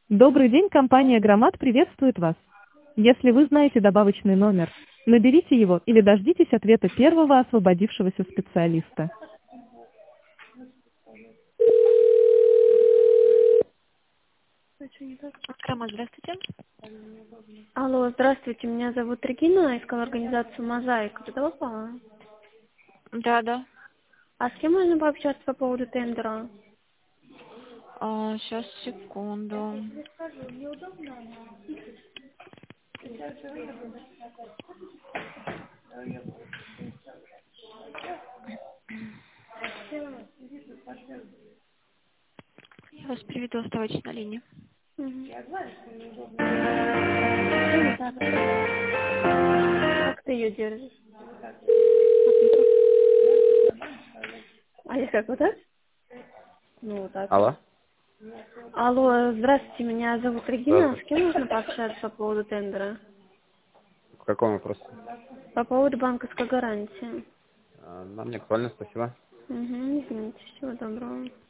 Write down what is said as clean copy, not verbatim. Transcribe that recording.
Добрый день, компания «Громад» приветствует вас. Если вы знаете добавочный номер, наберите его или дождитесь ответа первого освободившегося специалиста. Громад, здравствуйте. Алло, здравствуйте, меня зовут Регина, искала организацию «Мозаика». Туда попала? Да. А с кем можно пообщаться по поводу тендера? Сейчас, секунду. Я вас приведу, оставайтесь на линии. Мгм. Что не так? Как ты ее держишь? А я как, вот так? Ну, вот так. Алло? Алло, здравствуйте, меня зовут Регина. С Здравствуйте. кем можно пообщаться по поводу тендера? В каком вопросе? По поводу банковской гарантии. Нам не актуально, спасибо. Угу, извините, всего доброго.